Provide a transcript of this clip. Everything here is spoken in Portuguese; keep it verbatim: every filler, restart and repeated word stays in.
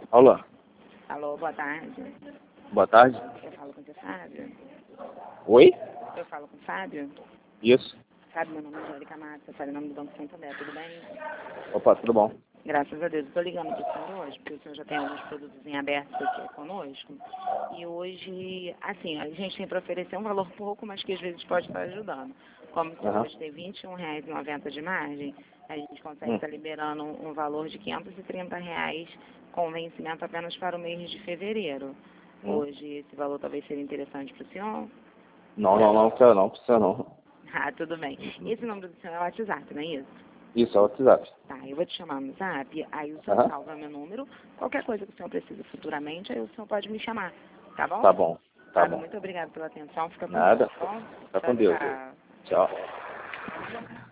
Alô? Alô, boa tarde. Boa tarde. Eu falo com o Fábio. Oi? Eu falo com o Fábio. Isso. Fábio, meu nome é Angélica Matos, eu falo em nome do Banco Santander, tudo bem? Opa, tudo bom? Graças a Deus. Estou ligando para o senhor hoje, porque o senhor já tem alguns produtos em aberto aqui conosco. E hoje, assim, a gente tem para oferecer um valor pouco, mas que às vezes pode estar ajudando. Como o senhor Uhum. hoje tem vinte e um reais e noventa centavos de margem, a gente consegue Hum. estar liberando um valor de quinhentos e trinta reais com vencimento apenas para o mês de fevereiro. Hum. Hoje, esse valor talvez seria interessante para o senhor? Não, não, não, quero não, precisa não. Ah, tudo bem. Esse número do senhor é o WhatsApp, não é isso? Isso, é o WhatsApp. Tá, eu vou te chamar no Zap, aí o senhor Aham. salva meu número. Qualquer coisa que o senhor precise futuramente, aí o senhor pode me chamar, tá bom? Tá bom, tá Fábio, bom. muito obrigada pela atenção. Fica com Deus, Nada. tá bom? Tá Tchau, com Deus. tchau. Tchau.